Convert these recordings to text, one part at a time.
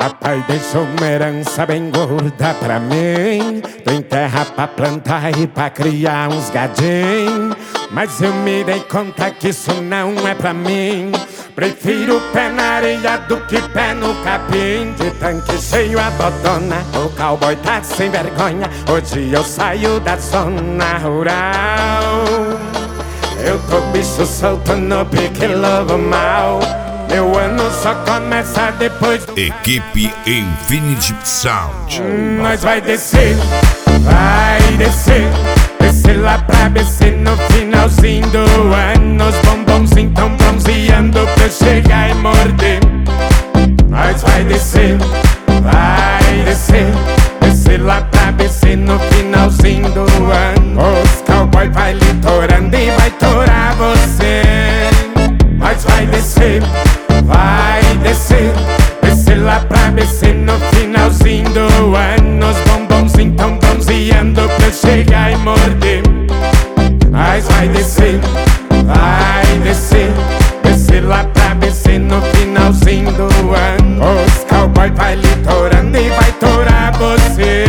Papai deixou uma herança bem gorda pra mim. Tem terra pra plantar e pra criar uns gadinhos. Mas eu me dei conta que isso não é pra mim. Prefiro pé na areia do que pé no capim. De tanque cheio a botona, o cowboy tá sem vergonha. Hoje eu saio da zona rural. Eu tô bicho solto no pique lobo mal. Meu ano só começa depois. Equipe Infinity Sound. Nós vai descer, vai descer. Descer lá pra BC no finalzinho do ano. Os bombonzinhos tão bronzeando pra eu chegar e morder. Nós vai descer, vai descer. Descer lá pra BC no finalzinho do ano. Os cowboy vai litorando e vai torar você. Nós vai descer, vai descer. Descer lá pra BC no finalzinho do ano. Os bombonzinhos tão bronzeando pra eu chegar e morder. Nós vai descer, vai descer. Descer lá pra BC no finalzinho do ano. Os cowboy vai litorando e vai torar você.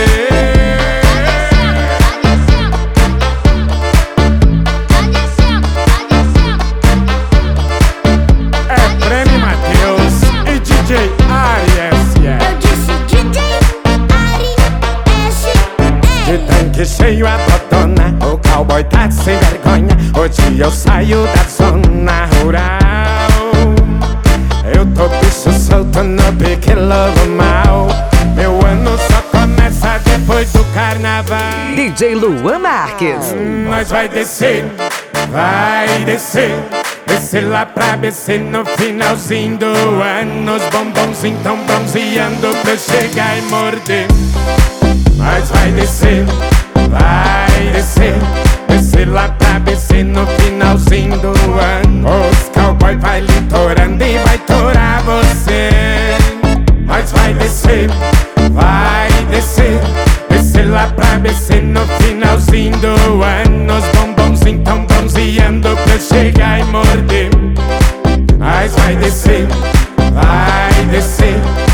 De cheio a botona, o cowboy tá sem vergonha. Hoje eu saio da zona rural. Eu tô bicho solto no pique lobo mal. Meu ano só começa depois do carnaval. DJ Luan Marques. Nós vai descer, vai descer. Descer lá pra BC no finalzinho do ano. Os bombonzinhos tão bronzeando pra eu chegar e morder. Nós vai descer, vai descer. Descer lá pra BC no finalzinho do ano. Os cowboy vai litorando e vai torar você. Nós vai descer, vai descer. Descer lá pra BC no finalzinho do ano. Os bombonzinhos tão bronzeando pra eu chegar e morder. Nós vai descer, vai descer.